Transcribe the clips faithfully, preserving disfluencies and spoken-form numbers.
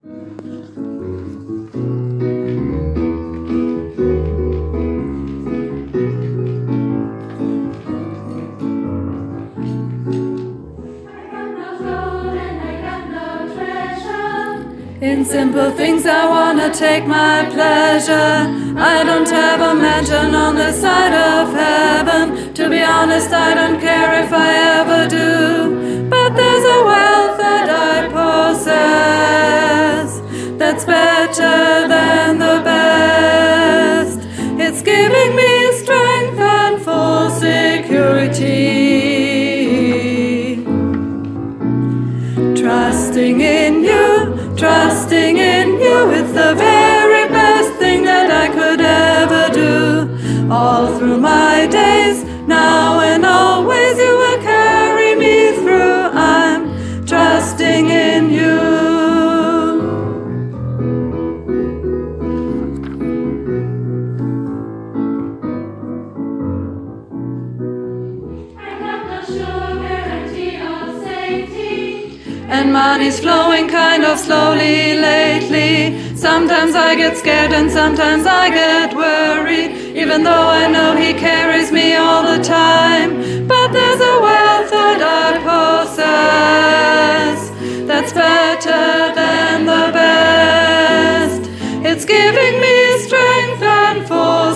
In simple things I wanna take my pleasure. I don't have a mansion on the side of heaven. To be honest, I don't care if I ever do. But there's a wealth that I possess that's better than the best. It's giving me strength and full security. Trusting in you. Trusting in you, it's the very best thing that I could ever do. All through my days, now and always, you will carry me through. I'm trusting in you. And money's flowing kind of slowly lately. Sometimes I get scared and sometimes I get worried, even though I know he carries me all the time. But there's a wealth that I possess that's better than the best. It's giving me strength and full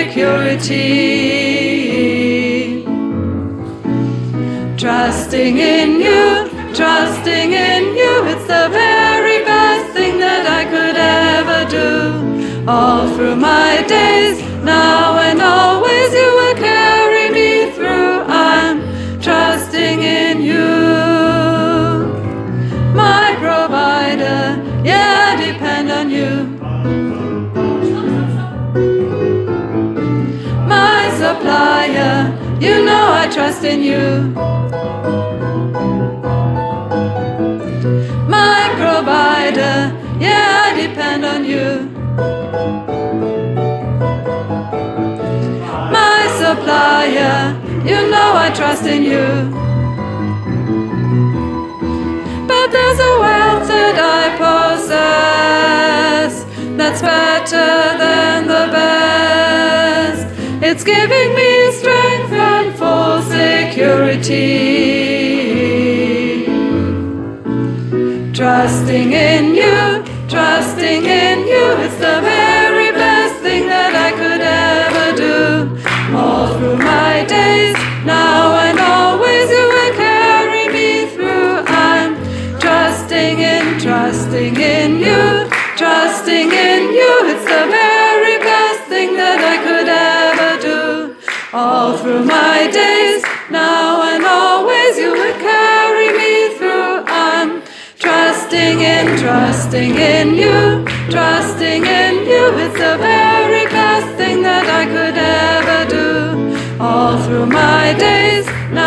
security. Trusting in you. Trusting in you, it's the very best thing that I could ever do. All through my days, now and always, you will carry me through. I'm trusting in you. My provider, yeah, I depend on you. My supplier, you know I trust in you. Provider, yeah, I depend on you. My supplier, you know I trust in you. But there's a wealth that I possess that's better than the best. It's giving me strength and full security. Trusting in you, trusting in you, it's the very best thing that I could ever do. All through my days, now and always, you will carry me through. I'm trusting in, trusting in you, trusting in you, it's the very best thing that I could ever do. All through my days, now and always, you will carry me through. I'm trusting in, trusting in you, trusting in you, it's the very best thing that I could ever do. All through my days,